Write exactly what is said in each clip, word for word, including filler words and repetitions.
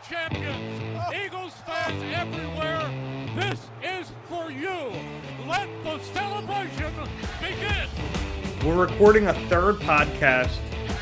champions, Eagles fans everywhere, this is for you. Let the celebration begin. We're recording a third podcast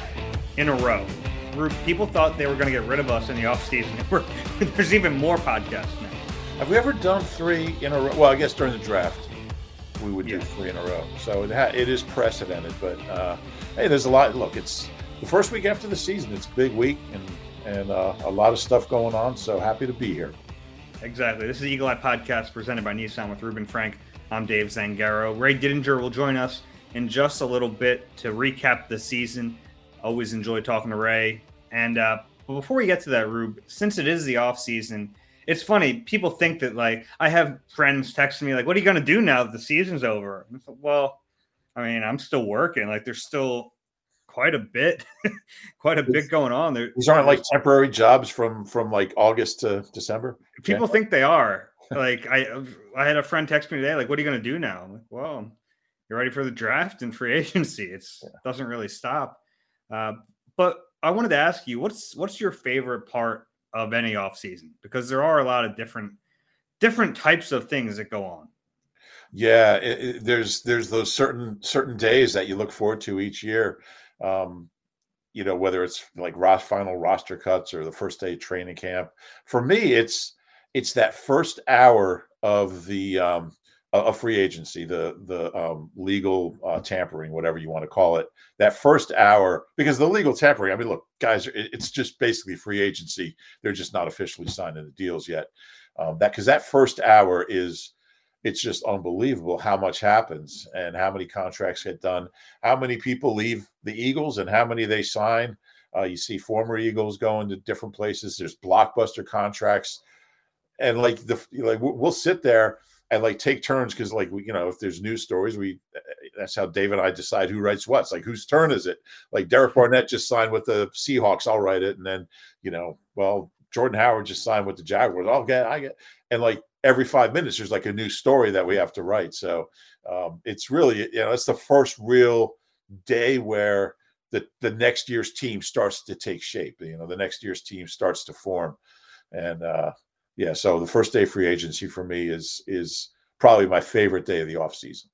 in a row. People thought they were going to get rid of us in the offseason. There's even more podcasts now. Have we ever done three in a row? Well, I guess during the draft, we would do Yeah. three in a row. So it, ha- it is precedented. But, uh, hey, there's a lot. Look, it's the first week after the season. It's a big week and, and uh, a lot of stuff going on. So happy to be here. Exactly. This is the Eagle Eye Podcast presented by Nissan with Ruben Frank. I'm Dave Zangaro. Ray Didinger will join us in just a little bit to recap the season. Always enjoy talking to Ray. And uh, but before we get to that, Rube, since it is the off season, it's funny. People think that, like, I have friends texting me, like, what are you going to do now that the season's over? And I thought, well, I mean, I'm still working. Like, there's still quite a bit, quite a bit going on. There, These aren't like temporary jobs from, from like August to December. People think they are. Like, I I had a friend text me today, like, what are you going to do now? I'm like, well, you're ready for the draft and free agency. It's yeah. doesn't really stop. Uh, but I wanted to ask you, what's what's your favorite part of any offseason? Because there are a lot of different different types of things that go on. Yeah, it, it, there's there's those certain certain days that you look forward to each year. Um, you know, whether it's like Ross final roster cuts or the first day of training camp. For me, it's it's that first hour of the um, of free agency, the the um, legal uh, tampering, whatever you want to call it. That first hour, because the legal tampering, I mean, look, guys, it, it's just basically free agency. They're just not officially signing the deals yet. Um, that because that first hour is, it's just unbelievable how much happens and how many contracts get done, how many people leave the Eagles and how many they sign. Uh, you see former Eagles going to different places. There's blockbuster contracts, and like the like we'll sit there and like take turns because like we, you know, if there's news stories, we that's how Dave and I decide who writes what. It's like, whose turn is it? Like Derek Barnett just signed with the Seahawks, I'll write it, and then you know, well, Jordan Howard just signed with the Jaguars. I'll get, I get, and like every five minutes, there's like a new story that we have to write. So um, it's really, you know, it's the first real day where the the next year's team starts to take shape. You know, the next year's team starts to form, and uh, yeah. So the first day free agency for me is is probably my favorite day of the offseason.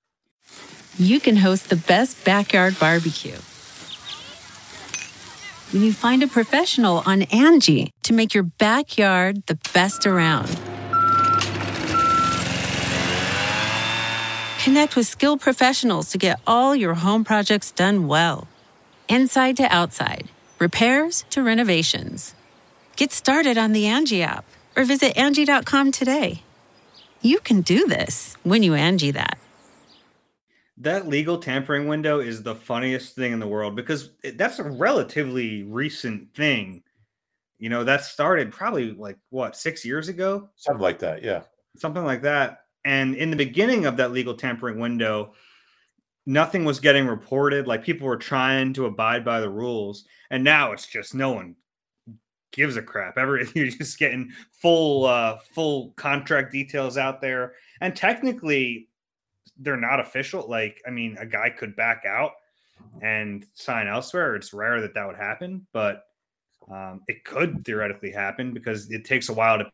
You can host the best backyard barbecue when you find a professional on Angie to make your backyard the best around. Connect with skilled professionals to get all your home projects done well. Inside to outside, repairs to renovations. Get started on the Angie app or visit Angie dot com today. You can do this when you Angie that. That legal tampering window is the funniest thing in the world because it, that's a relatively recent thing. You know, that started probably like, what, six years ago? Something like that, yeah. Something like that. And in the beginning of that legal tampering window, nothing was getting reported. Like, people were trying to abide by the rules. And now it's just no one gives a crap. Every, you're just getting full, uh, full contract details out there. And technically, they're not official. Like, I mean, a guy could back out and sign elsewhere. It's rare that that would happen, but um, it could theoretically happen because it takes a while to,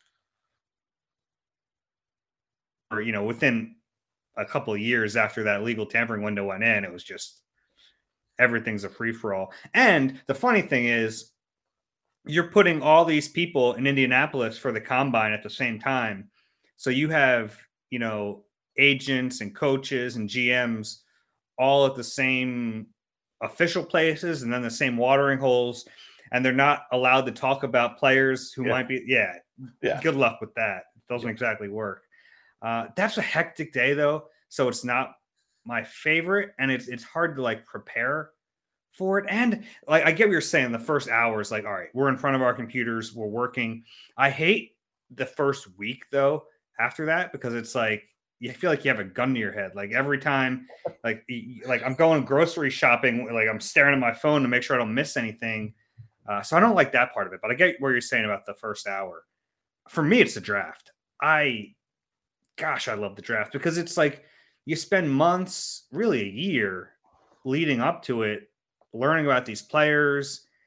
or, you know, within a couple of years after that legal tampering window went in, it was just, everything's a free for all. And the funny thing is, you're putting all these people in Indianapolis for the combine at the same time. So you have, you know, agents and coaches and G Ms all at the same official places and then the same watering holes, and they're not allowed to talk about players who yeah. might be yeah yeah good luck with that. It doesn't yeah. exactly work. Uh that's a hectic day though, so it's not my favorite, and it's it's hard to like prepare for it. And like, I get what you're saying, the first hour is like, all right, we're in front of our computers, we're working. I hate the first week though after that, because it's like you feel like you have a gun to your head. Like every time, like, like I'm going grocery shopping, like I'm staring at my phone to make sure I don't miss anything. Uh, so I don't like that part of it, but I get what you're saying about the first hour. For me, it's the draft. I, gosh, I love the draft because it's like you spend months, really a year leading up to it, learning about these players.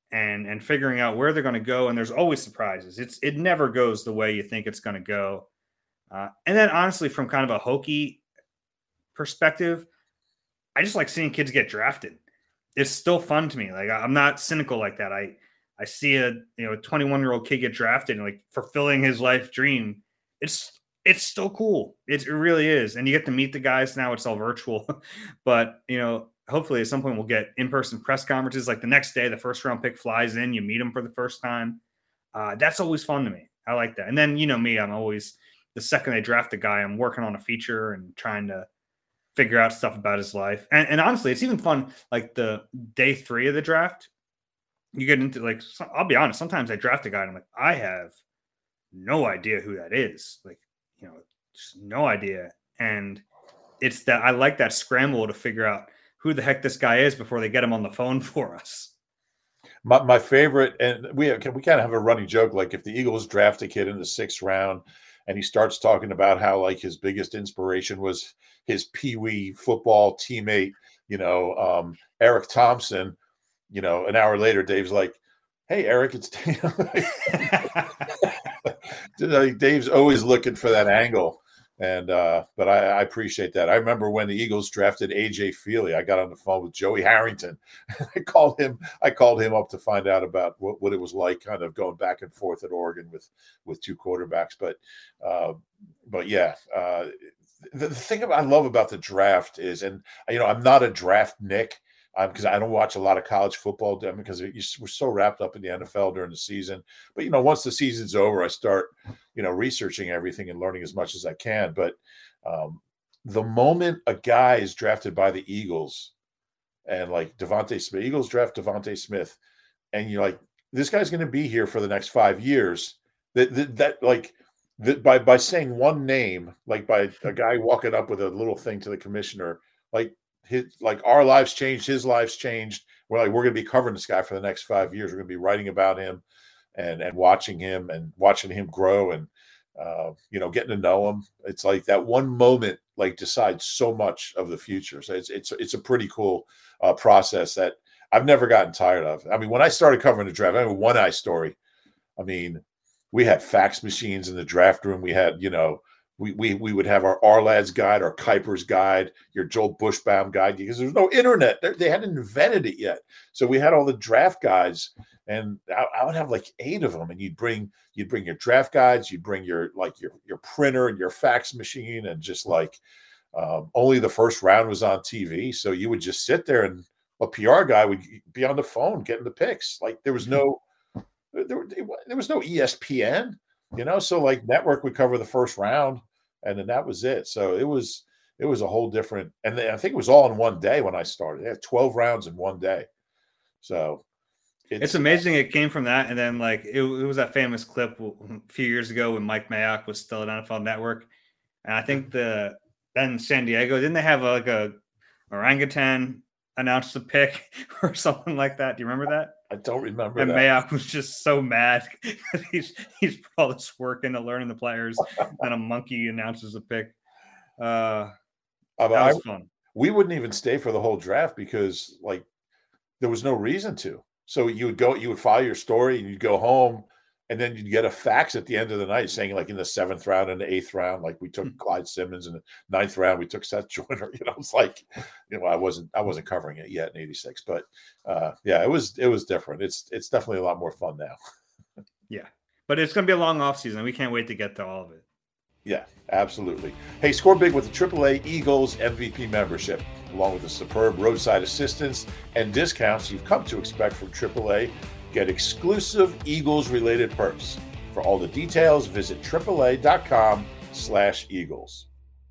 and and figuring out where they're going to go. And there's always surprises. It's it never goes the way you think it's going to go. Uh, and then honestly, from kind of a hokey perspective, I just like seeing kids get drafted. It's still fun to me. Like, I'm not cynical like that. I I see a you know a twenty-one year old kid get drafted and like fulfilling his life dream. It's it's still cool. It, it really is. And you get to meet the guys now. It's all virtual, but you know, hopefully at some point we'll get in-person press conferences. Like the next day, the first round pick flies in, you meet him for the first time. Uh, that's always fun to me. I like that. And then, you know, me, I'm always the second they draft a guy, I'm working on a feature and trying to figure out stuff about his life. And, and honestly, it's even fun. Like the day three of the draft, you get into like, I'll be honest. Sometimes I draft a guy and I'm like, I have no idea who that is. Like, you know, just no idea. And it's that I like that scramble to figure out who the heck this guy is before they get him on the phone for us. My, my favorite, and we have, we kind of have a running joke, like if the Eagles draft a kid in the sixth round and he starts talking about how like his biggest inspiration was his peewee football teammate, you know, um, Eric Thompson, you know, an hour later, Dave's like, hey, Eric, it's Dave. Dave's always looking for that angle. And, uh, but I, I appreciate that. I remember when the Eagles drafted A J Feely, I got on the phone with Joey Harrington. I called him, I called him up to find out about what, what it was like kind of going back and forth at Oregon with, with two quarterbacks. But, uh, but yeah, uh, the, the thing I love about the draft is, and you know, I'm not a draft Nick, because um, I don't watch a lot of college football because we're so wrapped up in the N F L during the season. But, you know, once the season's over, I start, you know, researching everything and learning as much as I can. But um, the moment a guy is drafted by the Eagles and like Devontae Smith, Eagles draft Devontae Smith, and you're like, this guy's going to be here for the next five years. That, that, that like, that by, by saying one name, like by a guy walking up with a little thing to the commissioner, like, His, like our lives changed, his lives changed. We're like, we're going to be covering this guy for the next five years. We're going to be writing about him and, and watching him and watching him grow and, uh, you know, getting to know him. It's like that one moment, like decides so much of the future. So it's, it's, it's a pretty cool uh, process that I've never gotten tired of. I mean, when I started covering the draft, I have a one eye story. I mean, we had fax machines in the draft room. We had, you know, We, we we would have our Arlad's guide, our Kuiper's guide, your Joel Bushbaum guide, because there's no internet. They, they hadn't invented it yet. So we had all the draft guides, and I, I would have like eight of them. And you'd bring you'd bring your draft guides, you'd bring your like your your printer and your fax machine, and just like um, only the first round was on T V. So you would just sit there, and a P R guy would be on the phone getting the picks. Like there was no there, there was no E S P N, you know. So like network would cover the first round. And then that was it. So it was it was a whole different, and I think it was all in one day when I started. They had twelve rounds in one day. So it's, it's amazing it came from that. And then like it, it was that famous clip a few years ago when Mike Mayock was still at N F L Network. And I think the then San Diego, didn't they have a, like a orangutan announce the pick or something like that? Do you remember that? I don't remember and that. Mayock was just so mad because he's he's put all this work into learning the players, and a monkey announces a pick. Uh, that was I, fun. We wouldn't even stay for the whole draft because like there was no reason to. So you would go, you would file your story, and you'd go home, and then you'd get a fax at the end of the night saying like in the seventh round and the eighth round, like we took mm-hmm. Clyde Simmons, in the ninth round we took Seth Joyner. You know, it's like, you know, I wasn't I wasn't covering it yet in eighty-six, but uh, yeah, it was it was different. It's it's definitely a lot more fun now. Yeah, but it's going to be a long off season. We can't wait to get to all of it. Yeah, absolutely. Hey, score big with the triple A Eagles M V P membership, along with the superb roadside assistance and discounts you've come to expect from triple A. Get exclusive Eagles-related perks. For all the details, visit triple-A.com slash Eagles.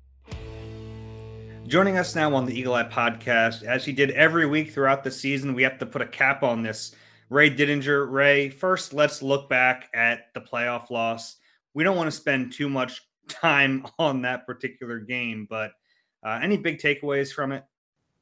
Joining us now on the Eagle Eye Podcast, as he did every week throughout the season, we have to put a cap on this. Ray Didinger. Ray, first, let's look back at the playoff loss. We don't want to spend too much time on that particular game, but uh, any big takeaways from it?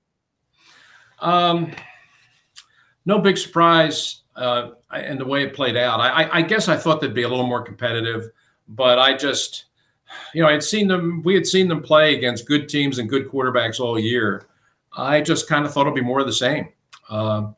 Um, no big surprise. Uh, and the way it played out, I, I guess I thought they'd be a little more competitive, but I just, you know, I'd seen them, we had seen them play against good teams and good quarterbacks all year. I just kind of thought it'd be more of the same. Uh,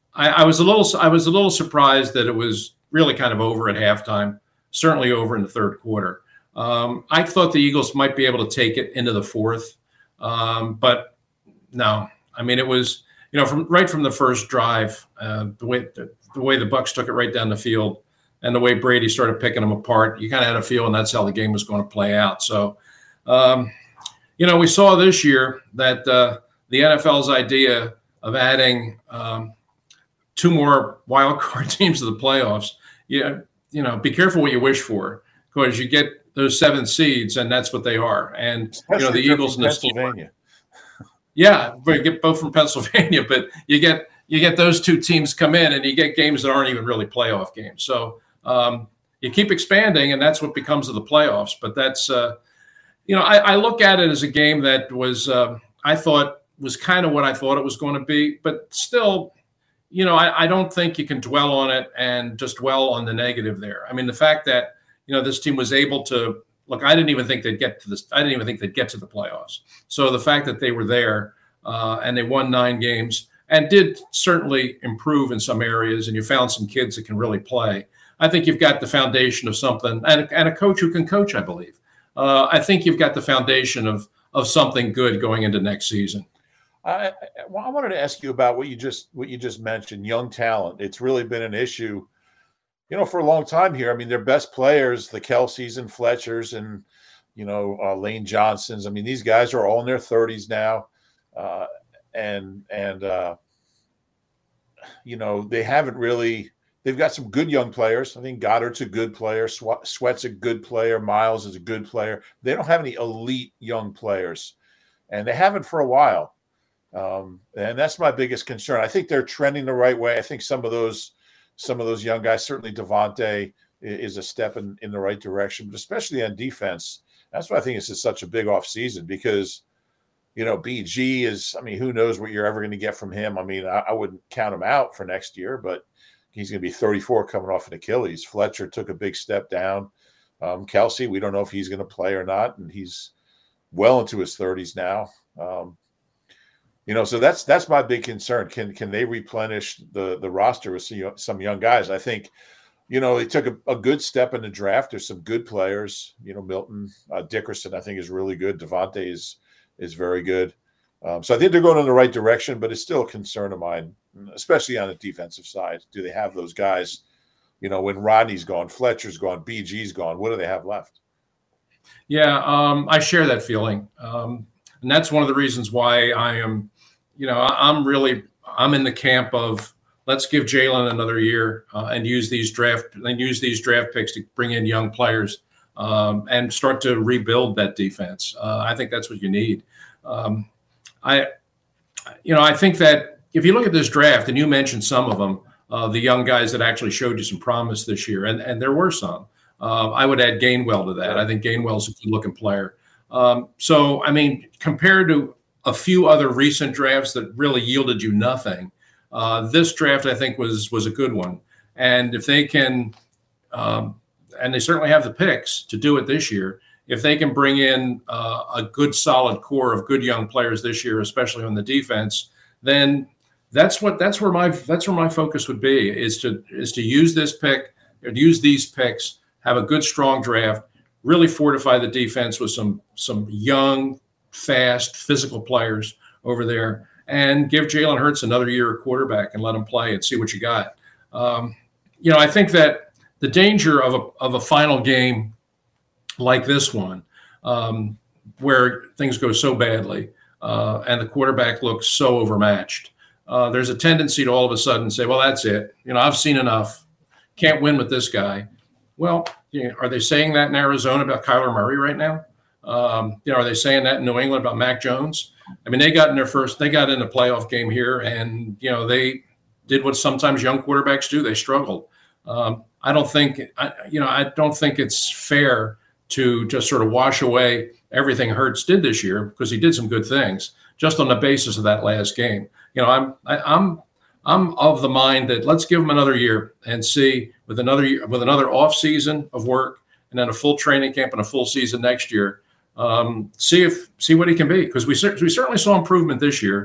I, I was a little I was a little surprised that it was really kind of over at halftime. Certainly over in the third quarter. Um, I thought the Eagles might be able to take it into the fourth, um, but no. I mean, it was you know from right from the first drive, uh, the way the, the way the Bucs took it right down the field, and the way Brady started picking them apart. You kind of had a feeling that's how the game was going to play out. So, um, you know, we saw this year that uh, the N F L's idea of adding um, two more wild card teams to the playoffs. Yeah. You know, be careful what you wish for, because you get those seven seeds, and that's what they are. And especially, you know, the Eagles and the Pennsylvania. Yeah, but you get both from Pennsylvania, but you get you get those two teams come in, and you get games that aren't even really playoff games. So um, you keep expanding, and that's what becomes of the playoffs. But that's uh, you know, I, I look at it as a game that was uh, I thought was kind of what I thought it was going to be, but still. You know, I, I don't think you can dwell on it and just dwell on the negative there. I mean, the fact that, you know, this team was able to look, I didn't even think they'd get to this. I didn't even think they'd get to the playoffs. So the fact that they were there uh, and they won nine games and did certainly improve in some areas, and you found some kids that can really play. I think you've got the foundation of something, and, and a coach who can coach, I believe. Uh, I think you've got the foundation of of something good going into next season. I, I wanted to ask you about what you just what you just mentioned, young talent. It's really been an issue, you know, for a long time here. I mean, their best players, the Kelce's and Fletchers and, you know, uh, Lane Johnsons. I mean, these guys are all in their thirties now. Uh, and, and uh, you know, they haven't really – they've got some good young players. I think Goddard's a good player. Sweat's a good player. Miles is a good player. They don't have any elite young players, and they haven't for a while. Um, and that's my biggest concern. I think they're trending the right way. I think some of those, some of those young guys, certainly Devontae is a step in, in the right direction, but especially on defense. That's why I think this is such a big off season, because, you know, B G is, I mean, who knows what you're ever going to get from him. I mean, I, I wouldn't count him out for next year, but he's going to be thirty-four coming off an Achilles. Fletcher took a big step down. Um, Kelce, we don't know if he's going to play or not. And he's well into his thirties now. Um, You know, so that's that's my big concern. Can can they replenish the the roster with some, some young guys? I think, you know, they took a, a good step in the draft. There's some good players. You know, Milton uh, Dickerson, I think, is really good. Devontae is is very good. Um, so I think they're going in the right direction, but it's still a concern of mine, especially on the defensive side. Do they have those guys? You know, when Rodney's gone, Fletcher's gone, B G's gone, what do they have left? Yeah, um, I share that feeling, um, and that's one of the reasons why I am. You know, I'm really I'm in the camp of let's give Jalen another year uh, and use these draft and use these draft picks to bring in young players um, and start to rebuild that defense. Uh, I think that's what you need. Um, I, you know, I think that if you look at this draft, and you mentioned some of them, uh, the young guys that actually showed you some promise this year, and and there were some. Uh, I would add Gainwell to that. I think Gainwell's a good-looking player. Um, so, I mean, compared to a few other recent drafts that really yielded you nothing, Uh, this draft, I think, was was a good one. And if they can, um, and they certainly have the picks to do it this year, if they can bring in uh, a good, solid core of good young players this year, especially on the defense, then that's what that's where my that's where my focus would be is to is to use this pick, or use these picks, have a good, strong draft, really fortify the defense with some some young, fast, physical players over there, and give Jalen Hurts another year at quarterback and let him play and see what you got. Um, you know, I think that the danger of a of a final game like this one, um, where things go so badly uh, and the quarterback looks so overmatched, uh, there's a tendency to all of a sudden say, well, that's it. You know, I've seen enough. Can't win with this guy. Well, you know, are they saying that in Arizona about Kyler Murray right now? Um, you know, are they saying that in New England about Mac Jones? I mean, they got in their first, they got in a playoff game here, and, you know, they did what sometimes young quarterbacks do. They struggled. Um, I don't think, I, you know, I don't think it's fair to just sort of wash away everything Hurts did this year, because he did some good things just on the basis of that last game. You know, I'm, I, I'm, I'm of the mind that let's give him another year and see with another year, with another off season of work and then a full training camp and a full season next year. Um, see if see what he can be, because we we certainly saw improvement this year.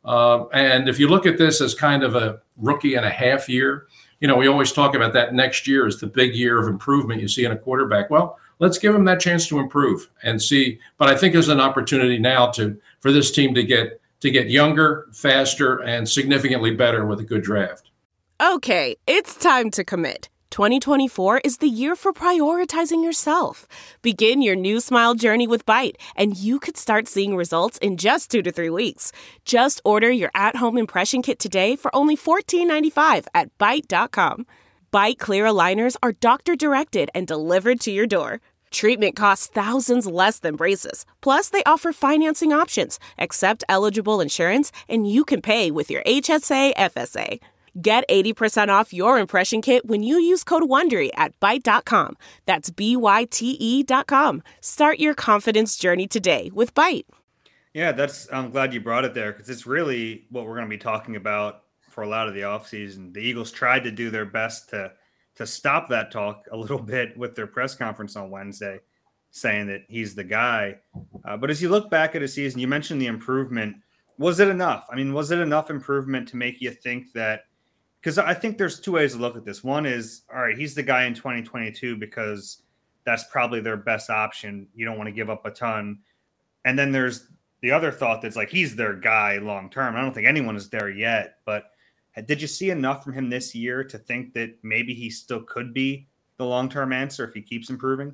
Uh, and if you look at this as kind of a rookie and a half year, you know, we always talk about that next year is the big year of improvement you see in a quarterback. Well, let's give him that chance to improve and see. But I think there's an opportunity now to for this team to get to get younger, faster, and significantly better with a good draft. Okay, it's time to commit. twenty twenty-four is the year for prioritizing yourself. Begin your new smile journey with Byte, and you could start seeing results in just two to three weeks. Just order your at-home impression kit today for only fourteen ninety-five at byte dot com. Byte clear aligners are doctor-directed and delivered to your door. Treatment costs thousands less than braces. Plus, they offer financing options, accept eligible insurance, and you can pay with your H S A F S A. Get eighty percent off your impression kit when you use code WONDERY at byte dot com. That's B Y T E dot com. Start your confidence journey today with Byte. Yeah, that's. I'm glad you brought it there because it's really what we're going to be talking about for a lot of the offseason. The Eagles tried to do their best to to stop that talk a little bit with their press conference on Wednesday, saying that he's the guy. Uh, but as you look back at a season, you mentioned the improvement. Was it enough? I mean, was it enough improvement to make you think that? Because I think there's two ways to look at this. One is, all right, he's the guy in twenty twenty-two because that's probably their best option. You don't want to give up a ton. And then there's the other thought that's like, he's their guy long-term. I don't think anyone is there yet, but did you see enough from him this year to think that maybe he still could be the long-term answer if he keeps improving?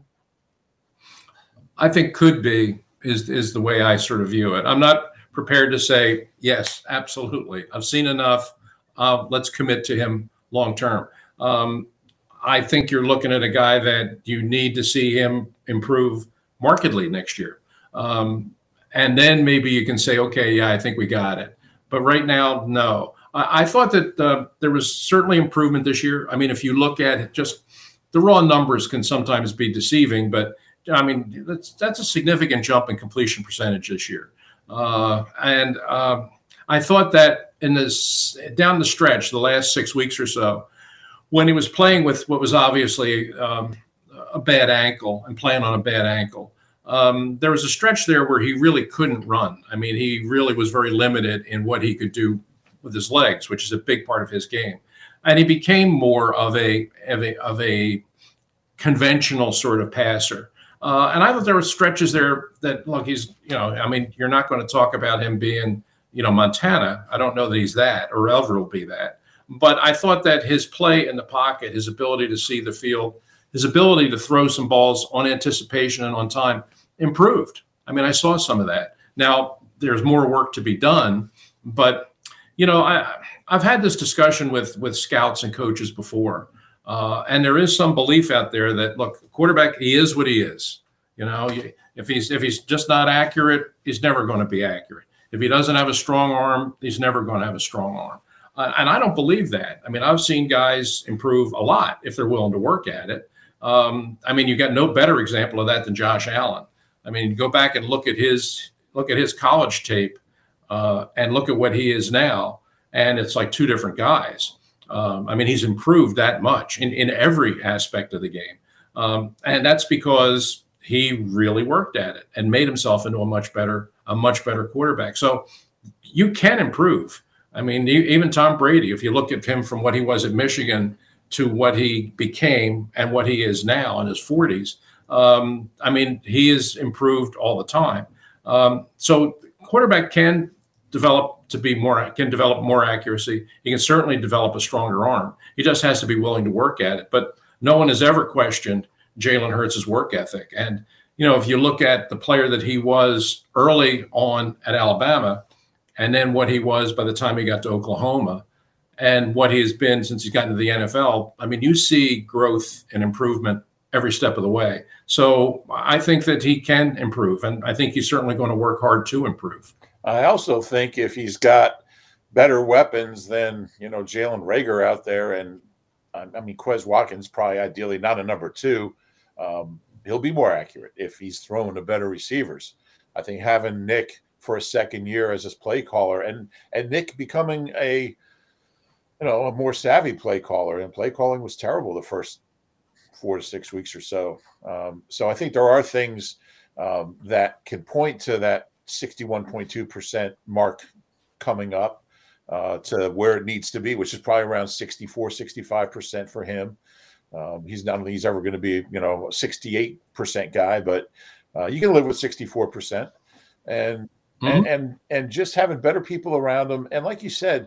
I think could be is, is the way I sort of view it. I'm not prepared to say, yes, absolutely. I've seen enough. Uh, let's commit to him long term. Um, I think you're looking at a guy that you need to see him improve markedly next year. Um, and then maybe you can say, okay, yeah, I think we got it. But right now, no. I, I thought that uh, there was certainly improvement this year. I mean, if you look at just the raw numbers can sometimes be deceiving, but I mean, that's, that's a significant jump in completion percentage this year. Uh, and uh, I thought that in this down the stretch, the last six weeks or so, when he was playing with what was obviously um, a bad ankle and playing on a bad ankle, um, there was a stretch there where he really couldn't run. I mean, he really was very limited in what he could do with his legs, which is a big part of his game. And he became more of a of a, of a conventional sort of passer. Uh, and I thought there were stretches there that, look, he's, you know, I mean, you're not going to talk about him being, you know, Montana. I don't know that he's that, or ever will be that. But I thought that his play in the pocket, his ability to see the field, his ability to throw some balls on anticipation and on time improved. I mean, I saw some of that. Now, there's more work to be done. But, you know, I, I've had this discussion with, with scouts and coaches before. Uh, and there is some belief out there that, look, quarterback, he is what he is. You know, if he's if he's just not accurate, he's never going to be accurate. If he doesn't have a strong arm, he's never going to have a strong arm. Uh, and I don't believe that. I mean, I've seen guys improve a lot if they're willing to work at it. Um, I mean, you got no better example of that than Josh Allen. I mean, go back and look at his look at his college tape uh, and look at what he is now, and it's like two different guys. Um, I mean, he's improved that much in, in every aspect of the game. Um, and that's because he really worked at it and made himself into a much better, a much better quarterback. So you can improve. I mean, even Tom Brady, if you look at him from what he was at Michigan to what he became and what he is now in his forties, um, I mean, he is improved all the time. Um, so quarterback can develop to be more, can develop more accuracy. He can certainly develop a stronger arm. He just has to be willing to work at it. But no one has ever questioned Jalen Hurts' work ethic. And, you know, if you look at the player that he was early on at Alabama, and then what he was by the time he got to Oklahoma, and what he has been since he's gotten to the N F L, I mean, you see growth and improvement every step of the way. So I think that he can improve, and I think he's certainly going to work hard to improve. I also think if he's got better weapons than, you know, Jalen Reagor out there, and I mean, Quez Watkins probably ideally not a number two, um, he'll be more accurate if he's throwing to better receivers. I think having Nick for a second year as his play caller, and and Nick becoming a, you know, a more savvy play caller, and play calling was terrible the first four to six weeks or so. Um, so I think there are things um, that can point to that sixty-one point two percent mark coming up uh, to where it needs to be, which is probably around sixty-four, sixty-five percent for him. Um, he's not he's ever going to be, you know, a sixty-eight percent guy, but uh, you can live with sixty-four percent. And, mm-hmm. and and and just having better people around him. And like you said,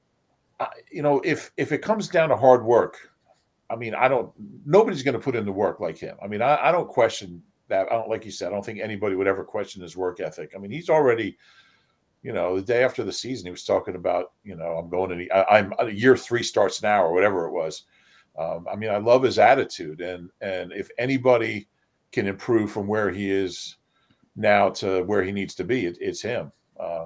uh, you know, if if it comes down to hard work, I mean, I don't nobody's going to put in the work like him. I mean, I, I don't question that. I don't, like you said, I don't think anybody would ever question his work ethic. I mean, he's already, you know, the day after the season, he was talking about, you know, I'm going to the, I, I'm year three starts now or whatever it was. Um, I mean, I love his attitude, and and if anybody can improve from where he is now to where he needs to be, it, it's him. Uh,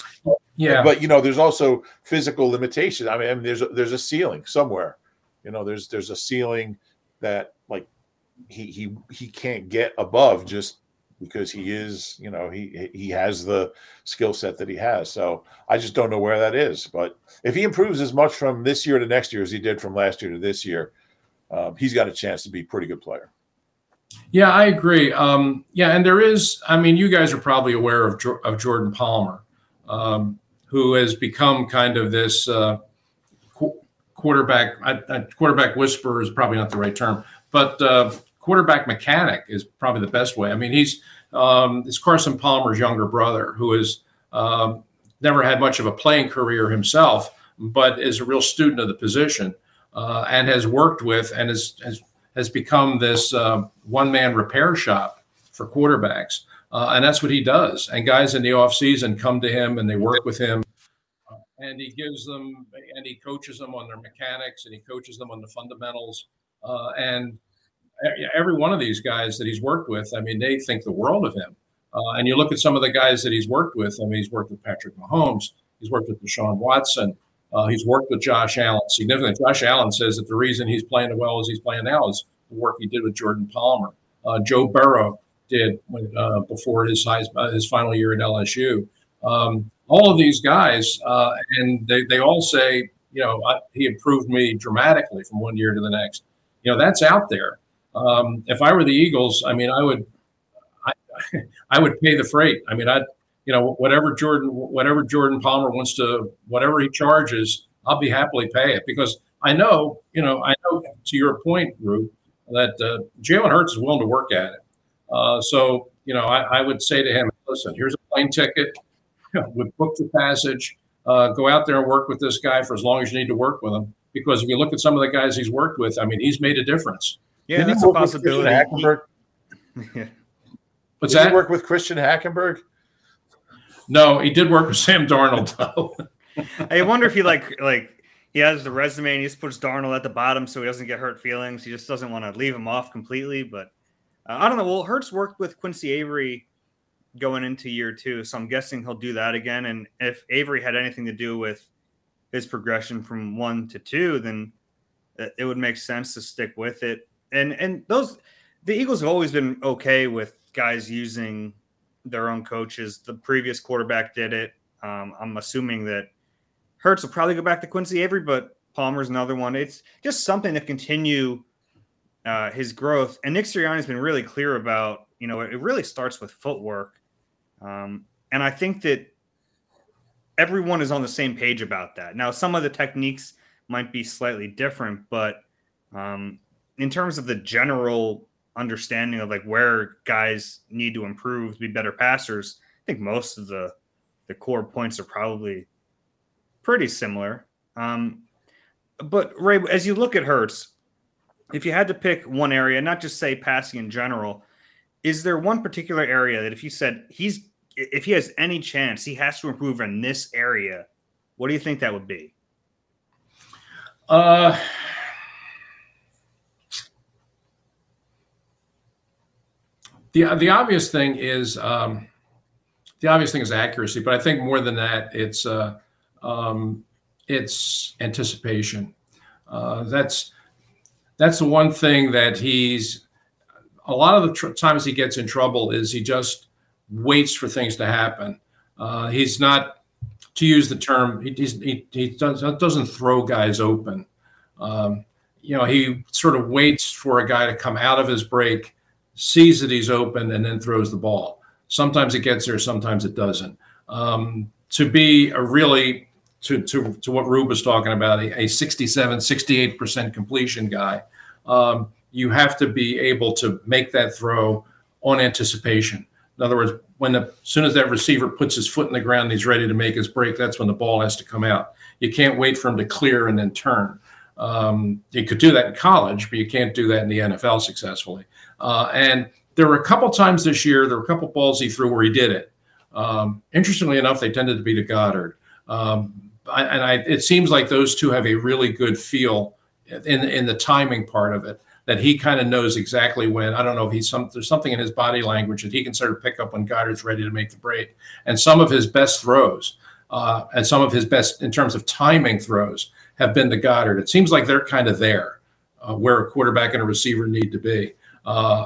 yeah, but you know, there's also physical limitation. I mean, I mean, there's a, there's a ceiling somewhere. You know, there's there's a ceiling that like he he he can't get above just because he is, you know, he he has the skill set that he has. So I just don't know where that is. But if he improves as much from this year to next year as he did from last year to this year, um, he's got a chance to be a pretty good player. Yeah, I agree. Um, yeah, and there is, I mean, you guys are probably aware of of Jordan Palmer, um, who has become kind of this uh, qu- quarterback, I, I, quarterback whisperer is probably not the right term, but uh, quarterback mechanic is probably the best way. I mean, he's um, it's Carson Palmer's younger brother, who has um, never had much of a playing career himself, but is a real student of the position uh, and has worked with and has has, has become this uh, one-man repair shop for quarterbacks. Uh, and that's what he does. And guys in the offseason come to him and they work with him. Uh, and he gives them and he coaches them on their mechanics and he coaches them on the fundamentals. Uh, and every one of these guys that he's worked with, I mean, they think the world of him. Uh, and you look at some of the guys that he's worked with. I mean, he's worked with Patrick Mahomes. He's worked with Deshaun Watson. Uh, he's worked with Josh Allen significantly. Josh Allen says that the reason he's playing as well as he's playing now is the work he did with Jordan Palmer. Uh, Joe Burrow did when, uh, before his, uh, his final year at L S U. Um, all of these guys, uh, and they, they all say, you know, I, he improved me dramatically from one year to the next. You know, that's out there. Um, if I were the Eagles, I mean, I would, I, I would pay the freight. I mean, I'd, you know, whatever Jordan, whatever Jordan Palmer wants to, whatever he charges, I'll be happily pay it because I know, you know, I know to your point, Rube, that uh, Jalen Hurts is willing to work at it. Uh, so, you know, I, I would say to him, listen, here's a plane ticket. We've booked the passage. Uh, go out there and work with this guy for as long as you need to work with him. Because if you look at some of the guys he's worked with, I mean, he's made a difference. Yeah, that's a possibility. He, What's did that? He work with Christian Hackenberg? No, he did work with Sam Darnold, though. I wonder if he like like he has the resume and he just puts Darnold at the bottom so he doesn't get hurt feelings. He just doesn't want to leave him off completely. But uh, I don't know. Well, Hurts worked with Quincy Avery going into year two, so I'm guessing he'll do that again. And if Avery had anything to do with his progression from one to two, then it would make sense to stick with it. And and those the Eagles have always been okay with guys using their own coaches. The previous quarterback did it. Um, I'm assuming that Hurts will probably go back to Quincy Avery, but Palmer's another one. It's just something to continue uh, his growth. And Nick Sirianni's been really clear about, you know, it really starts with footwork. Um, and I think that everyone is on the same page about that. Now, some of the techniques might be slightly different, but um, in terms of the general understanding of like where guys need to improve to be better passers, I think most of the the core points are probably pretty similar. Um, but Ray, as you look at Hurts, if you had to pick one area, not just say passing in general, is there one particular area that if you said he's if he has any chance, he has to improve in this area, what do you think that would be? Uh, the the obvious thing is um, the obvious thing is accuracy, but I think more than that, it's uh, um, it's anticipation. Uh, that's that's the one thing that he's. A lot of the tr- times he gets in trouble is he just waits for things to happen. Uh, he's not, to use the term, he he's, he, he does, doesn't throw guys open. Um, you know, he sort of waits for a guy to come out of his break, sees that he's open, and then throws the ball. Sometimes it gets there, sometimes it doesn't. Um, to be a really to to to what Rube was talking about, a, a sixty-seven, sixty-eight percent completion guy, um, you have to be able to make that throw on anticipation. In other words, when the, as soon as that receiver puts his foot in the ground and he's ready to make his break, that's when the ball has to come out. You can't wait for him to clear and then turn. Um, you could do that in college, but you can't do that in the N F L successfully. Uh, and there were a couple times this year, there were a couple balls he threw where he did it. Um, interestingly enough, they tended to be to Goddard. Um, I, and I, it seems like those two have a really good feel in, in the timing part of it, that he kind of knows exactly when. I don't know if he's some, there's something in his body language that he can sort of pick up when Goddard's ready to make the break. And some of his best throws uh, and some of his best in terms of timing throws have been to Goddard. It seems like they're kind of there uh, where a quarterback and a receiver need to be. Uh,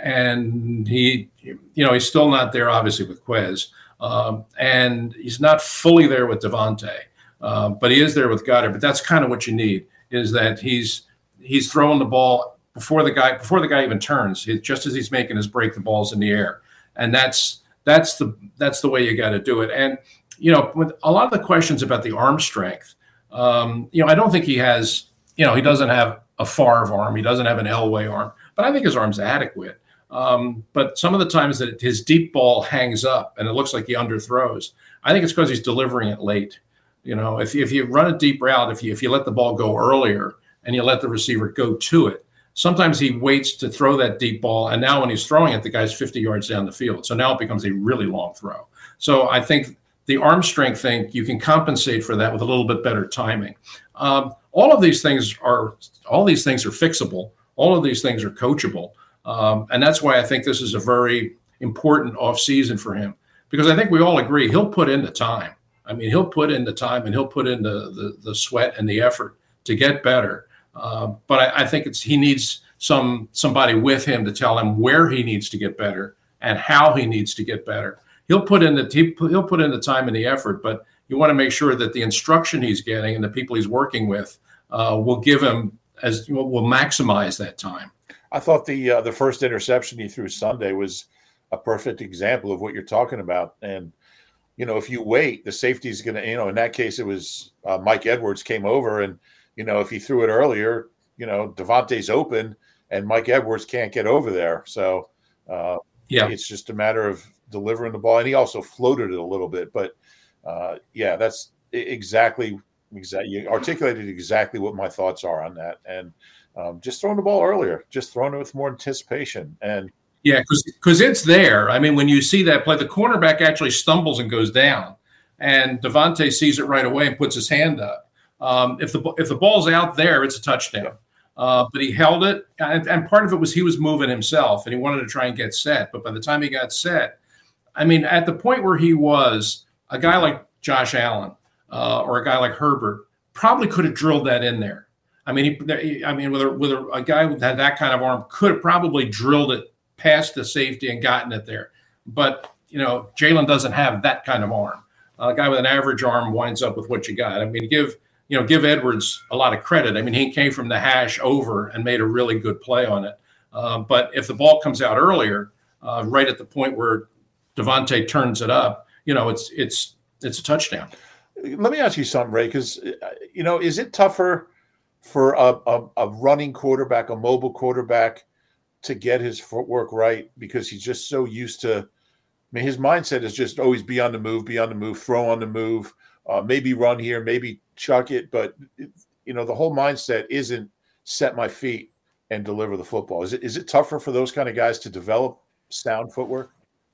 and he, you know, he's still not there, obviously, with Quez. Um, and he's not fully there with Davante, uh, but he is there with Goddard. But that's kind of what you need, is that he's he's throwing the ball before the guy before the guy even turns. He, just as he's making his break, the ball's in the air, and that's that's the that's the way you got to do it. And you know, with a lot of the questions about the arm strength, um, you know, I don't think he has. You know, he doesn't have a Favre arm. He doesn't have an Elway arm, but I think his arm's adequate. Um, but some of the times that his deep ball hangs up and it looks like he underthrows, I think it's because he's delivering it late. You know, if you, if you run a deep route, if you if you let the ball go earlier and you let the receiver go to it, sometimes he waits to throw that deep ball, and now when he's throwing it, the guy's fifty yards down the field. So now it becomes a really long throw. So I think the arm strength thing, you can compensate for that with a little bit better timing. Um, all of these things are all these things are fixable. All of these things are coachable. Um, and that's why I think this is a very important offseason for him, because I think we all agree he'll put in the time. I mean, he'll put in the time and he'll put in the the, the sweat and the effort to get better. Uh, but I, I think it's he needs some somebody with him to tell him where he needs to get better and how he needs to get better. He'll put in the he, he'll put in the time and the effort, but you want to make sure that the instruction he's getting and the people he's working with uh, will give him as will maximize that time. I thought the uh, the first interception he threw Sunday was a perfect example of what you're talking about. And, you know, if you wait, the safety's going to, you know, in that case, it was uh, Mike Edwards came over. And, you know, if he threw it earlier, you know, Davante's open and Mike Edwards can't get over there. So, uh, yeah, it's just a matter of delivering the ball. And he also floated it a little bit. But, uh, yeah, that's exactly, exactly, you articulated exactly what my thoughts are on that. And, Um, just throwing the ball earlier, just throwing it with more anticipation. And yeah, because because it's there. I mean, when you see that play, the cornerback actually stumbles and goes down, and Davante sees it right away and puts his hand up. Um, if the if the ball's out there, it's a touchdown. Uh, but he held it, and, and part of it was he was moving himself, and he wanted to try and get set. But by the time he got set, I mean, at the point where he was, a guy like Josh Allen uh, or a guy like Herbert probably could have drilled that in there. I mean, he, I mean, with a, with a, a guy who had that kind of arm could have probably drilled it past the safety and gotten it there. But, you know, Jalen doesn't have that kind of arm. A guy with an average arm winds up with what you got. I mean, give, you know, give Edwards a lot of credit. I mean, he came from the hash over and made a really good play on it. Um, but if the ball comes out earlier, uh, right at the point where Davante turns it up, you know, it's, it's, it's a touchdown. Let me ask you something, Ray, because, you know, is it tougher for a, a, a running quarterback, a mobile quarterback, to get his footwork right, because he's just so used to, I mean, his mindset is just always be on the move, be on the move, throw on the move, uh, maybe run here, maybe chuck it. But, it, you know, the whole mindset isn't set my feet and deliver the football. Is it, is it tougher for those kind of guys to develop sound footwork?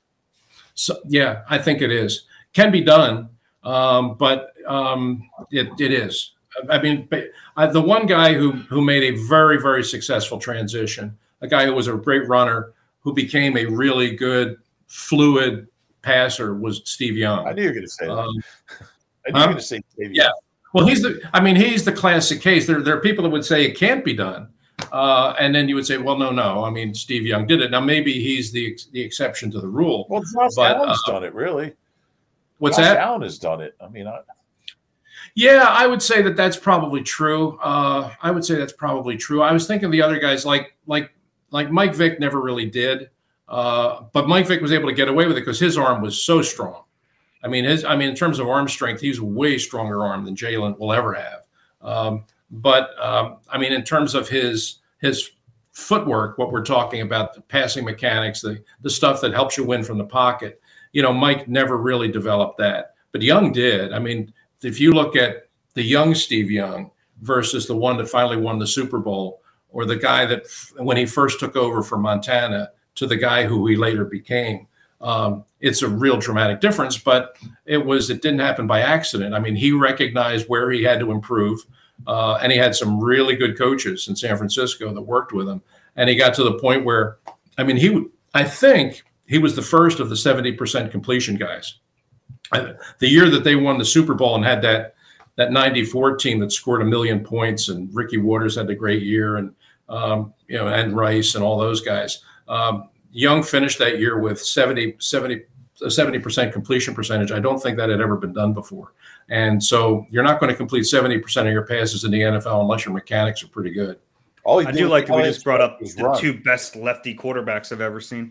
So, yeah, I think it is. Can be done, um, but um, it, it is. I mean, I, the one guy who who made a very, very successful transition, a guy who was a great runner, who became a really good, fluid passer, was Steve Young. I knew you were going to say that. Um, I knew huh? you were going to say Steve Young. Yeah. Well, he's the. I mean, he's the classic case. There, there are people that would say it can't be done, uh, and then you would say, well, no, no. I mean, Steve Young did it. Now, maybe he's the the exception to the rule. Well, Josh but, Allen's uh, done it, really. What's Josh that? Allen has done it. I mean, I. Yeah, I would say that that's probably true. Uh, I would say that's probably true. I was thinking the other guys like like like Mike Vick never really did, uh, but Mike Vick was able to get away with it because his arm was so strong. I mean, his, I mean, in terms of arm strength, he's a way stronger arm than Jalen will ever have. Um, but um, I mean, in terms of his his footwork, what we're talking about, the passing mechanics, the the stuff that helps you win from the pocket, you know, Mike never really developed that, but Young did. I mean, if you look at the young Steve Young versus the one that finally won the Super Bowl, or the guy that when he first took over for Montana to the guy who he later became, um, it's a real dramatic difference. But it was it didn't happen by accident. I mean, he recognized where he had to improve, uh, and he had some really good coaches in San Francisco that worked with him. And he got to the point where, I mean, he I think he was the first of the seventy percent completion guys. The year that they won the Super Bowl and had that that ninety-four team that scored a million points, and Ricky Waters had a great year, and um, you know, and Rice and all those guys. Um, Young finished that year with seventy, seventy, seventy percent completion percentage. I don't think that had ever been done before. And so you're not going to complete seventy percent of your passes in the N F L unless your mechanics are pretty good. I do like that we just brought up the run. two best lefty quarterbacks I've ever seen.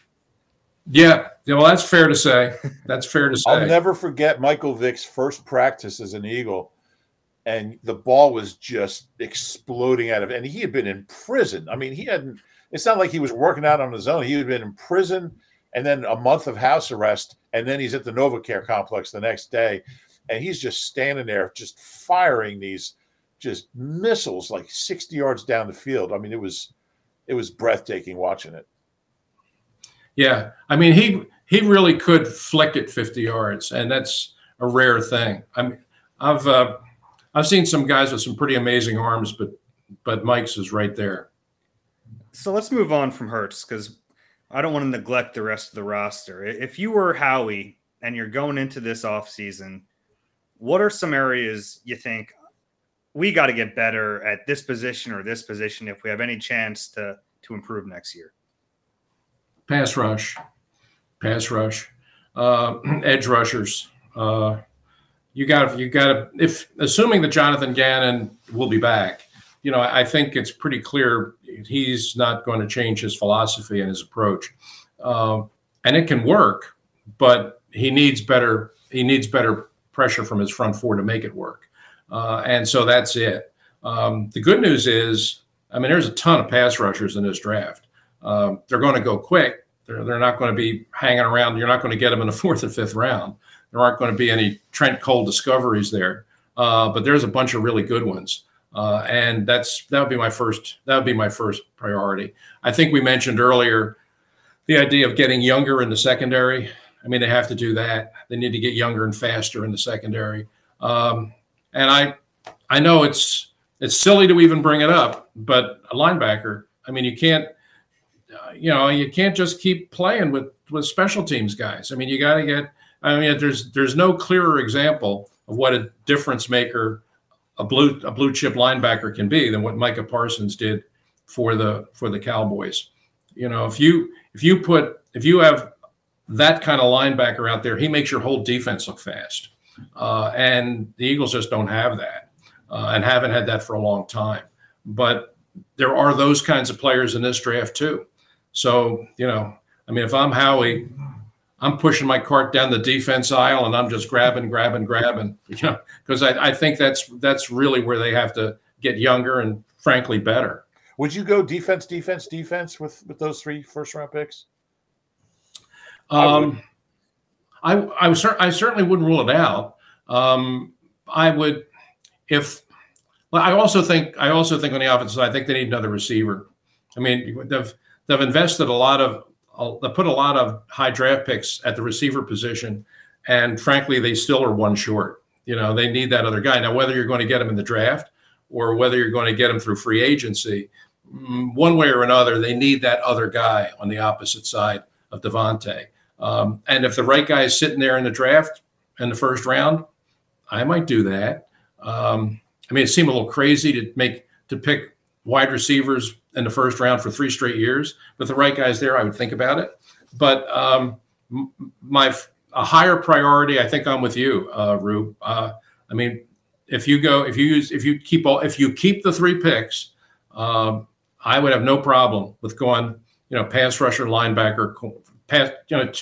Yeah, well, that's fair to say. That's fair to say. I'll never forget Michael Vick's first practice as an Eagle, and the ball was just exploding out of it. And he had been in prison. I mean, he hadn't – it's not like he was working out on his own. He had been in prison and then a month of house arrest, and then he's at the NovaCare complex the next day, and he's just standing there just firing these just missiles like sixty yards down the field. I mean, it was it was breathtaking watching it. Yeah, I mean, he he really could flick it fifty yards, and that's a rare thing. I mean, I've uh, I've seen some guys with some pretty amazing arms, but but Mike's is right there. So let's move on from Hurts, because I don't want to neglect the rest of the roster. If you were Howie and you're going into this offseason, what are some areas you think we got to get better at this position or this position if we have any chance to to improve next year? Pass rush, pass rush, uh, edge rushers. Uh, you got you got to if assuming that Jonathan Gannon will be back, you know, I think it's pretty clear he's not going to change his philosophy and his approach, um, and it can work, but he needs better. He needs better pressure from his front four to make it work, uh, and so that's it. Um, the good news is, I mean, there's a ton of pass rushers in this draft. Um, they're going to go quick. They're, they're not going to be hanging around. You're not going to get them in the fourth or fifth round. There aren't going to be any Trent Cole discoveries there, uh, but there's a bunch of really good ones, uh, and that's that would be my first. That would be my first priority. I think we mentioned earlier the idea of getting younger in the secondary. I mean, they have to do that. They need to get younger and faster in the secondary. Um, and I, I know it's it's silly to even bring it up, but a linebacker. I mean, you can't. Uh, you know, you can't just keep playing with, with special teams guys. I mean, you got to get. I mean, there's there's no clearer example of what a difference maker a blue a blue chip linebacker can be than what Micah Parsons did for the for the Cowboys. You know, if you if you put if you have that kind of linebacker out there, he makes your whole defense look fast. Uh, and the Eagles just don't have that, uh, and haven't had that for a long time. But there are those kinds of players in this draft too. So, you know, I mean, if I'm Howie, I'm pushing my cart down the defense aisle and I'm just grabbing, grabbing, grabbing, you know, because I, I think that's that's really where they have to get younger and, frankly, better. Would you go defense, defense, defense with, with those three first round picks? Um, I I, I, was, I certainly wouldn't rule it out. Um, I would, if well, I also think I also think on the offensive side, I think they need another receiver. I mean, they've They've invested a lot of, uh, they put a lot of high draft picks at the receiver position, and frankly, they still are one short. You know, they need that other guy. Now, whether you're going to get him in the draft or whether you're going to get him through free agency, one way or another, they need that other guy on the opposite side of Devontae. Um, and if the right guy is sitting there in the draft in the first round, I might do that. Um, I mean, it seemed a little crazy to make to pick wide receivers in the first round for three straight years. But the right guys there, I would think about it. But um, my a higher priority, I think I'm with you, uh, Rube. Uh, I mean, if you go, if you use, if you keep all, if you keep the three picks, um, I would have no problem with going, you know, pass rusher, linebacker, pass, you know, two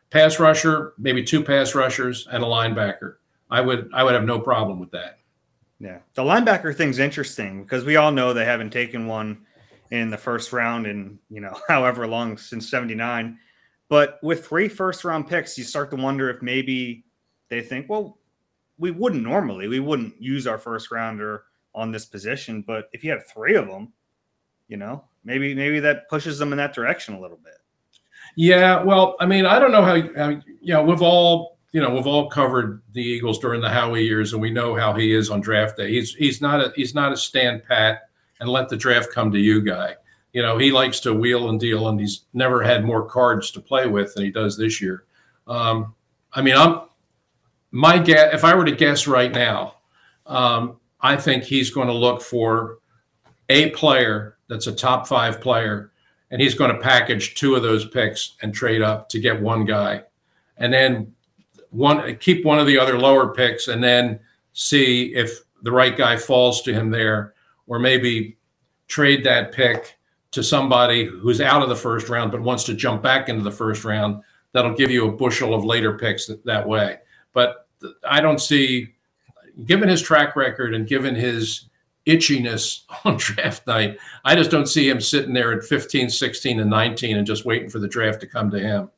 pass rusher, maybe two pass rushers, and a linebacker. I would I would have no problem with that. Yeah, the linebacker thing's interesting because we all know they haven't taken one in the first round in, you know, however long since seventy-nine. But with three first round picks, you start to wonder if maybe they think, well, we wouldn't normally, we wouldn't use our first rounder on this position. But if you have three of them, you know, maybe maybe that pushes them in that direction a little bit. Yeah, well, I mean, I don't know how, how you know, we've all, you know, we've all covered the Eagles during the Howie years, and we know how he is on draft day. He's he's not a he's not a stand pat and let the draft come to you guy. You know, he likes to wheel and deal, and he's never had more cards to play with than he does this year. Um, I mean, I'm my guess. If I were to guess right now, um, I think he's going to look for a player that's a top five player, and he's going to package two of those picks and trade up to get one guy, and then one keep one of the other lower picks, and then see if the right guy falls to him there, or maybe trade that pick to somebody who's out of the first round but wants to jump back into the first round. That'll give you a bushel of later picks that, that way. But I don't see, given his track record and given his itchiness on draft night, I just don't see him sitting there at fifteen, sixteen, and nineteen and just waiting for the draft to come to him.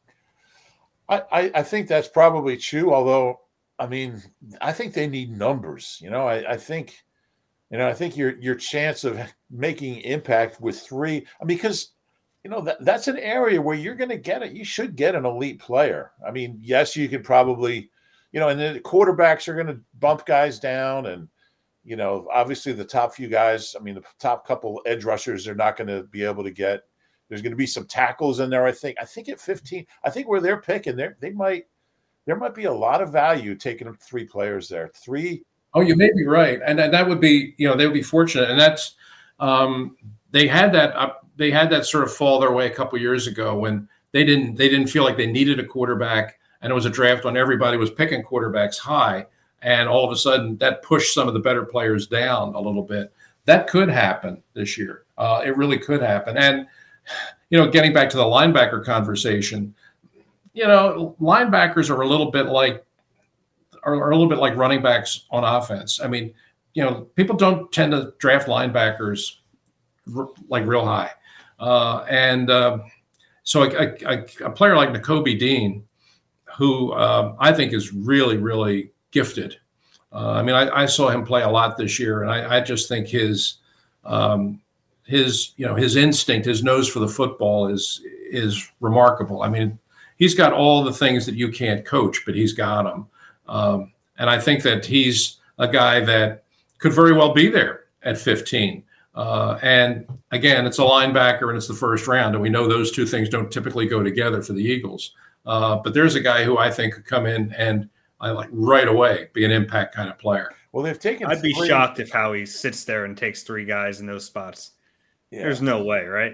I, I, I think that's probably true, although, I mean, I think they need numbers. You know, I, I think – You know, I think your your chance of making impact with three, I mean, because, you know, that, that's an area where you're going to get it. You should get an elite player. I mean, yes, you could probably, you know, and then the quarterbacks are going to bump guys down. And, you know, obviously the top few guys, I mean, the top couple edge rushers are not going to be able to get. There's going to be some tackles in there, I think. I think at fifteen, I think where they're picking, they they might, there might be a lot of value taking three players there. Three. Oh, you may be right, and that would be, you know, they would be fortunate, and that's um, they had that uh, they had that sort of fall their way a couple of years ago when they didn't they didn't feel like they needed a quarterback, and it was a draft when everybody was picking quarterbacks high, and all of a sudden that pushed some of the better players down a little bit. That could happen this year. Uh, it really could happen, and you know, getting back to the linebacker conversation, you know, linebackers are a little bit like. Are, are a little bit like running backs on offense. I mean, you know, people don't tend to draft linebackers r- like real high. Uh, and uh, so a, a, a player like Nakobe Dean, who um, I think is really, really gifted. Uh, I mean, I, I saw him play a lot this year, and I, I just think his, um, his, you know, his instinct, his nose for the football is is remarkable. I mean, he's got all the things that you can't coach, but he's got them. Um, and I think that he's a guy that could very well be there at fifteen. Uh, and again, it's a linebacker and it's the first round. And we know those two things don't typically go together for the Eagles. Uh, but there's a guy who I think could come in and I like right away be an impact kind of player. Well, they've taken. I'd be three. shocked if Howie sits there and takes three guys in those spots. Yeah. There's no way, right?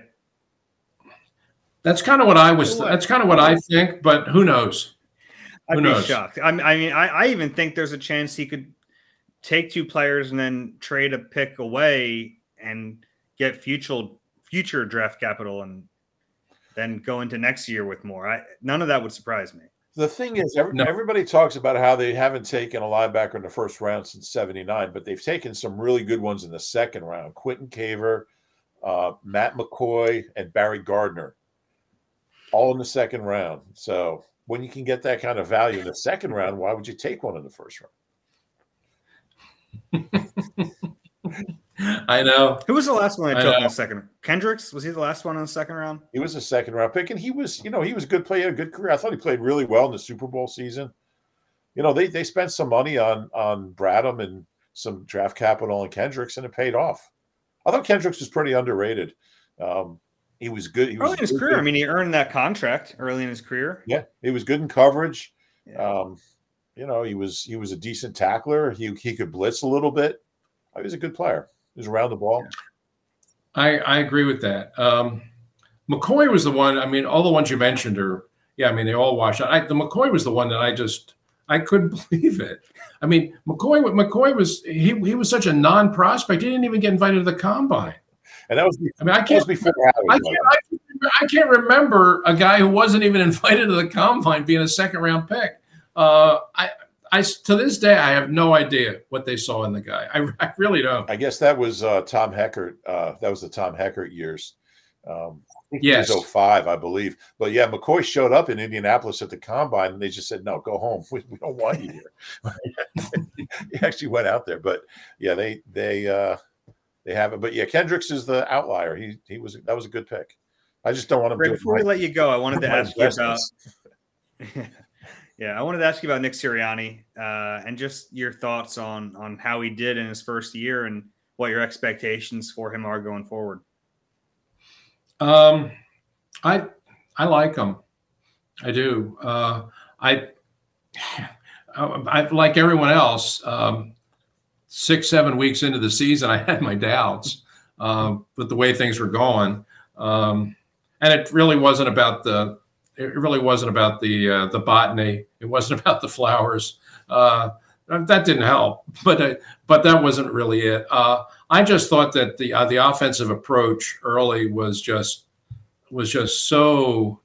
That's kind of what I was. That's kind of what I think. But who knows? I'd be shocked. I mean, I, I even think there's a chance he could take two players and then trade a pick away and get future future draft capital and then go into next year with more. I, none of that would surprise me. The thing is, every, no. everybody talks about how they haven't taken a linebacker in the first round since seventy-nine, but they've taken some really good ones in the second round. Quentin Caver, uh, Matt McCoy, and Barry Gardner, all in the second round. So when you can get that kind of value in the second round, why would you take one in the first round? I know. Who was the last one I took in the second? Kendricks? Was he the last one in the second round? He was a second round pick, and he was, you know, he was a good player, had a good career. I thought he played really well in the Super Bowl season. You know, they they spent some money on on Bradham and some draft capital on Kendricks, and it paid off. I thought Kendricks was pretty underrated. Um, he was good. He early was in his good, career. good. I mean, he earned that contract early in his career. Yeah, he was good in coverage. Yeah. Um, you know, he was he was a decent tackler. He he could blitz a little bit. He was a good player. He was around the ball. Yeah. I I agree with that. Um, McCoy was the one. I mean, all the ones you mentioned are, yeah. I mean, they all washed out. I, the McCoy was the one that I just I couldn't believe it. I mean, McCoy McCoy was he he was such a non-prospect. He didn't even get invited to the combine. And that was, I mean, I can't, before I can't, I can't I can't remember a guy who wasn't even invited to the combine being a second round pick. Uh, I, I, to this day, I have no idea what they saw in the guy. I, I really don't. I guess that was uh, Tom Heckert. Uh, that was the Tom Heckert years. Um, yes, oh five, I believe. But yeah, McCoy showed up in Indianapolis at the combine, and they just said, "No, go home. We, we don't want you here." He actually went out there, but yeah, they they uh, they have it. But yeah, Kendricks is the outlier. He he was that was a good pick. I just don't want him. Right, before we let you go, I wanted to ask you about. Yeah, I wanted to ask you about Nick Sirianni uh, and just your thoughts on on how he did in his first year and what your expectations for him are going forward. Um, I I like him. I do. Uh, I, I like everyone else. Um, six seven weeks into the season, I had my doubts um, with the way things were going, um, and it really wasn't about the. It really wasn't about the uh, the botany. It wasn't about the flowers. Uh, that didn't help, but uh, but that wasn't really it. Uh, I just thought that the uh, the offensive approach early was just was just so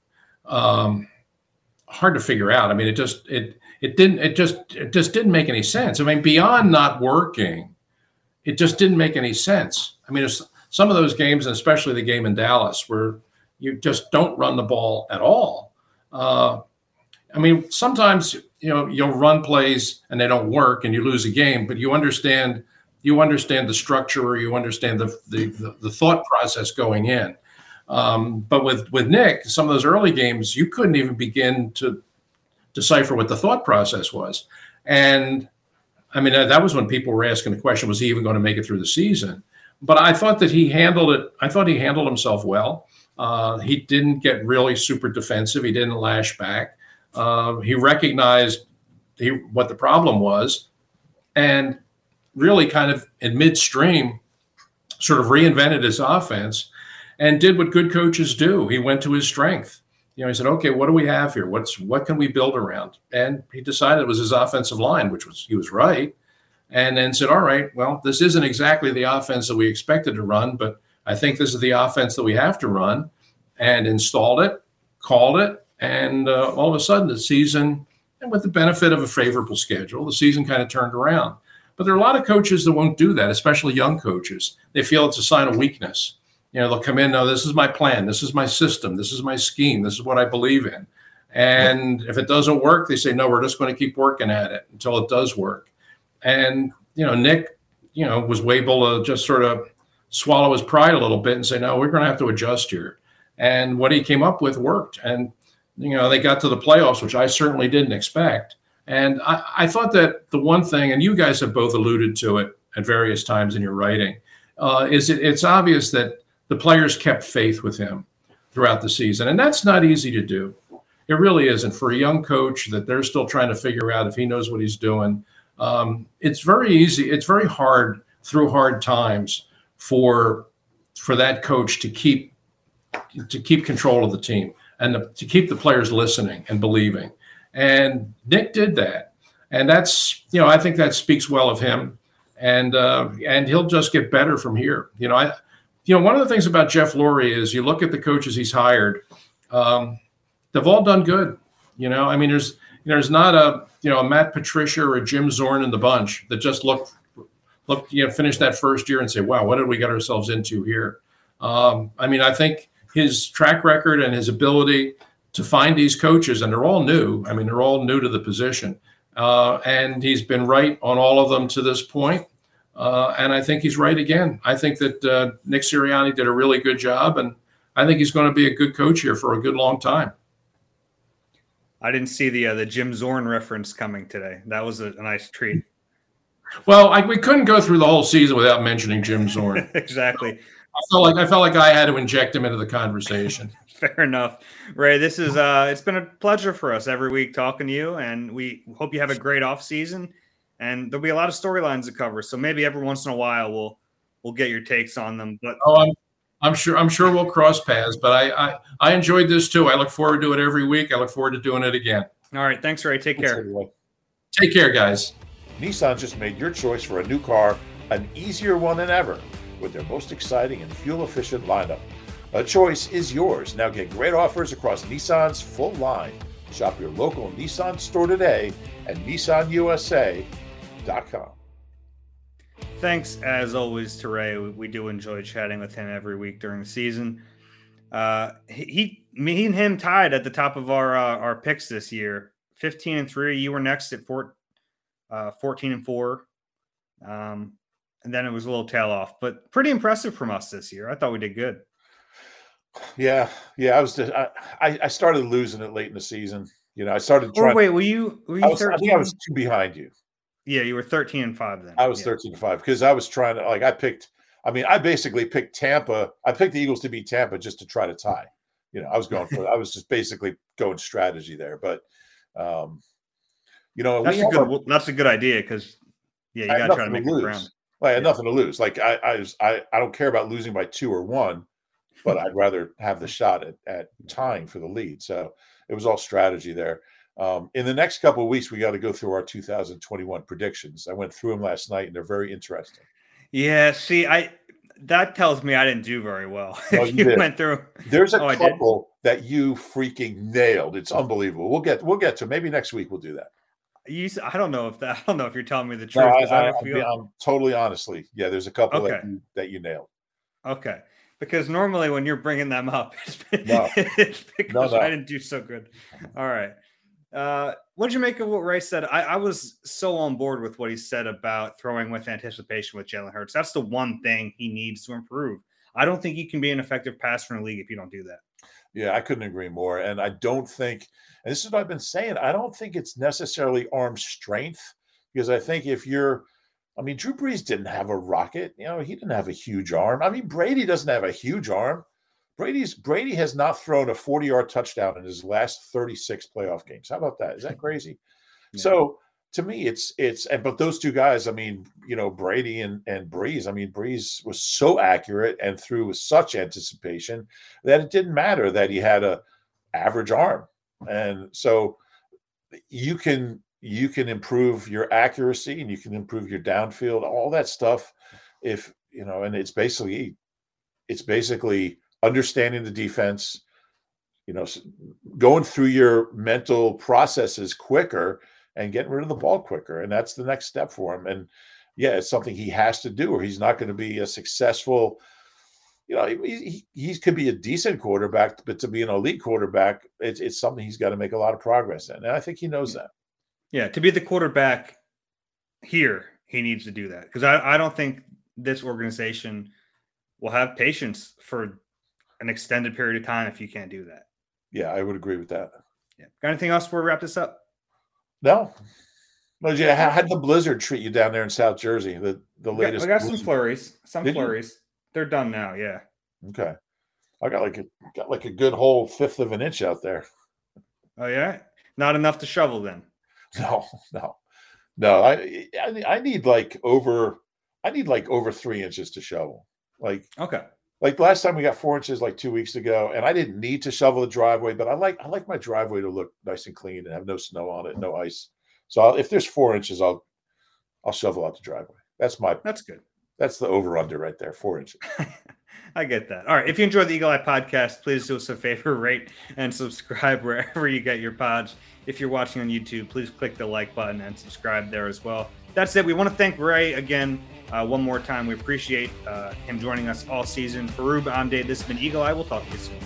um, hard to figure out. I mean, it just it it didn't it just it just didn't make any sense. I mean, beyond not working, it just didn't make any sense. I mean, it's, some of those games, and especially the game in Dallas, where you just don't run the ball at all. Uh, I mean, sometimes, you know, you'll run plays and they don't work and you lose a game, but you understand, you understand the structure, or you understand the, the, the, the thought process going in. Um, but with, with Nick, some of those early games, you couldn't even begin to decipher what the thought process was. And I mean, that was when people were asking the question, was he even going to make it through the season? But I thought that he handled it. I thought he handled himself well. Uh, he didn't get really super defensive. He didn't lash back. Uh, he recognized he, what the problem was, and really kind of in midstream sort of reinvented his offense and did what good coaches do. He went to his strength. You know, he said, okay, what do we have here? What's what can we build around? And he decided it was his offensive line, which was he was right. And then said, all right, well, this isn't exactly the offense that we expected to run, but I think this is the offense that we have to run, and installed it, called it, and uh, all of a sudden the season, and with the benefit of a favorable schedule, the season kind of turned around. But there are a lot of coaches that won't do that, especially young coaches. They feel it's a sign of weakness. You know, they'll come in, no, this is my plan, this is my system, this is my scheme, this is what I believe in. And if it doesn't work, they say, no, we're just going to keep working at it until it does work. And, you know, Nick, you know, was able to just sort of swallow his pride a little bit and say, no, we're going to have to adjust here. And what he came up with worked. And, you know, they got to the playoffs, which I certainly didn't expect. And I, I thought that the one thing, and you guys have both alluded to it at various times in your writing, uh, is it, it's obvious that the players kept faith with him throughout the season. And that's not easy to do. It really isn't. For a young coach that they're still trying to figure out if he knows what he's doing, um, it's very easy. It's very hard through hard times for for that coach to keep to keep control of the team and the, to keep the players listening and believing. And Nick did that. And that's, you know, I think that speaks well of him. And uh, and he'll just get better from here. You know, I, you know, one of the things about Jeff Lurie is you look at the coaches he's hired, um, they've all done good. You know, I mean, there's there's not a, you know, a Matt Patricia or a Jim Zorn in the bunch that just look, look, you know, finish that first year and say, wow, what did we get ourselves into here? Um, I mean, I think his track record and his ability to find these coaches, and they're all new. I mean, they're all new to the position. Uh, and he's been right on all of them to this point. Uh, and I think he's right again. I think that uh, Nick Sirianni did a really good job, and I think he's going to be a good coach here for a good long time. I didn't see the uh, the Jim Zorn reference coming today. That was a, a nice treat. Well, I, we couldn't go through the whole season without mentioning Jim Zorn. Exactly. I felt like I felt like I had to inject him into the conversation. Fair enough. Ray, this is uh it's been a pleasure for us every week talking to you, and we hope you have a great off season, and there'll be a lot of storylines to cover. So maybe every once in a while we'll we'll get your takes on them. But oh, I'm I'm sure I'm sure we'll cross paths, but I I, I enjoyed this too. I look forward to it every week. I look forward to doing it again. All right, thanks, Ray. Take care. Take care, guys. Nissan just made your choice for a new car an easier one than ever with their most exciting and fuel-efficient lineup. A choice is yours. Now get great offers across Nissan's full line. Shop your local Nissan store today at Nissan U S A dot com. Thanks, as always, to Ray. We, we do enjoy chatting with him every week during the season. Uh, he, me and him tied at the top of our uh, our picks this year, fifteen and three. You were next at four, uh, fourteen and four, um, and then it was a little tail off, but pretty impressive from us this year. I thought we did good. Yeah, yeah. I was. Just, I I started losing it late in the season. You know, I started. Trying, or wait, were you? Were you I, was, thirteen? I think I was two behind you. Yeah, you were thirteen and five then. I was yeah. thirteen and five because I was trying to like. I picked. I mean, I basically picked Tampa. I picked the Eagles to beat Tampa just to try to tie. You know, I was going for. I was just basically going strategy there, but, um, you know, that's a good. Our, that's a good idea because, yeah, you got to try to make it ground. Well, I had yeah. nothing to lose. Like I, I was, I, I don't care about losing by two or one, but I'd rather have the shot at at tying for the lead. So it was all strategy there. Um, in the next couple of weeks, we got to go through our two thousand twenty-one predictions. I went through them last night, and they're very interesting. Yeah, see, I that tells me I didn't do very well. No, if you, you did. went through, there's a oh, couple that you freaking nailed. It's unbelievable. We'll get we'll get to maybe next week. We'll do that. You, I don't know if that. I don't know if you're telling me the truth. No, I, I, I, I feel... I'm totally honestly. Yeah, there's a couple okay. that, you, that you nailed. Okay, because normally when you're bringing them up, it's, no. it's because no, no. I didn't do so good. All right. Uh, what did you make of what Ray said? I, I was so on board with what he said about throwing with anticipation with Jalen Hurts. That's the one thing he needs to improve. I don't think you can be an effective passer in the league if you don't do that. Yeah, I couldn't agree more. And I don't think, and this is what I've been saying, I don't think it's necessarily arm strength, because I think if you're, I mean, Drew Brees didn't have a rocket. You know, he didn't have a huge arm. I mean, Brady doesn't have a huge arm. Brady's Brady has not thrown a forty-yard touchdown in his last thirty-six playoff games. How about that? Is that crazy? Yeah. So to me, it's it's and but those two guys, I mean, you know, Brady and and Brees. I mean, Brees was so accurate and threw with such anticipation that it didn't matter that he had a average arm. And so you can you can improve your accuracy and you can improve your downfield, all that stuff. If you know, and it's basically it's basically. understanding the defense, you know, going through your mental processes quicker and getting rid of the ball quicker. And that's the next step for him. And yeah, it's something he has to do, or he's not going to be a successful, you know, he, he, he could be a decent quarterback, but to be an elite quarterback, it's, it's something he's got to make a lot of progress in. And I think he knows that. Yeah. To be the quarterback here, he needs to do that. Because I, I don't think this organization will have patience for an extended period of time if you can't do that. Yeah, I would agree with that. Yeah. Got anything else before we wrap this up? No. Well, yeah, how did the blizzard treat you down there in South Jersey? The the latest. I got blizzard. some flurries. Some did flurries. You? They're done now. Yeah. Okay. I got like a got like a good whole fifth of an inch out there. Oh yeah, not enough to shovel then. No, no, no. I I, I need like over. I need like over three inches to shovel. Like okay. Like last time we got four inches like two weeks ago, and I didn't need to shovel the driveway, but I like I like my driveway to look nice and clean and have no snow on it, no ice. So I'll, if there's four inches, I'll I'll shovel out the driveway. That's my that's good. That's the over under right there, four inches. I get that. All right. If you enjoyed the Eagle Eye podcast, please do us a favor, rate and subscribe wherever you get your pods. If you're watching on YouTube, please click the like button and subscribe there as well. That's it. We want to thank Ray again uh, one more time. We appreciate uh, him joining us all season. For Rube, I'm Dave. This has been Eagle Eye. We'll talk to you soon.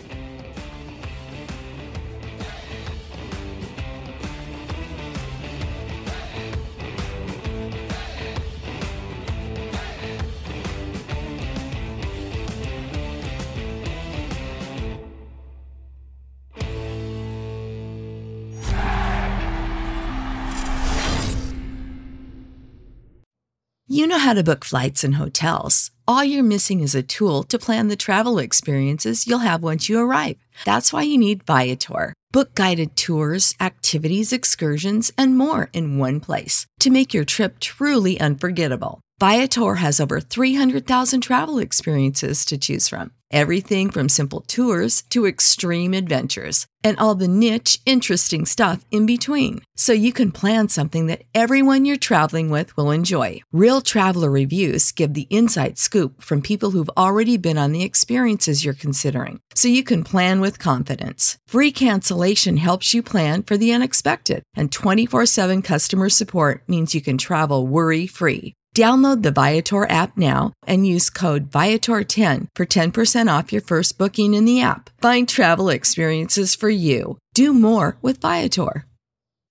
You know how to book flights and hotels. All you're missing is a tool to plan the travel experiences you'll have once you arrive. That's why you need Viator. Book guided tours, activities, excursions, and more in one place to make your trip truly unforgettable. Viator has over three hundred thousand travel experiences to choose from. Everything from simple tours to extreme adventures and all the niche, interesting stuff in between. So you can plan something that everyone you're traveling with will enjoy. Real traveler reviews give the inside scoop from people who've already been on the experiences you're considering. So you can plan with confidence. Free cancellation helps you plan for the unexpected. And twenty-four seven customer support means you can travel worry-free. Download the Viator app now and use code Viator ten for ten percent off your first booking in the app. Find travel experiences for you. Do more with Viator.